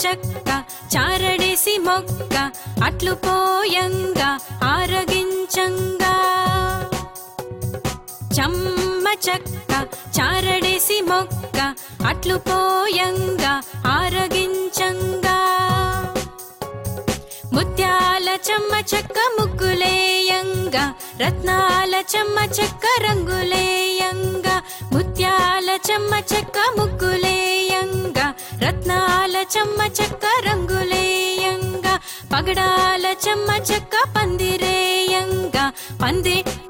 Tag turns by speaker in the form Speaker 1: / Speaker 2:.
Speaker 1: చెక్క చారడేసి మొక్క అట్లు పోయంగా ఆరగించంగా చెమ్మ చెక్క చారడేసి మొక్క అట్లు పోయంగా ఆరగించంగా ముత్యాల చెమ్మ చెక్క ముగ్గులేయంగా రత్నాల చెమ్మ చెక్క రంగులేయంగా ముత్యాల చెమ్మ చెక్క ముగ్గులేయంగా రత్నాల చెమ్మ చెక్క రంగులేయంగా పగడాల చెమ్మ చెక్క పందిరేయంగా పందిరి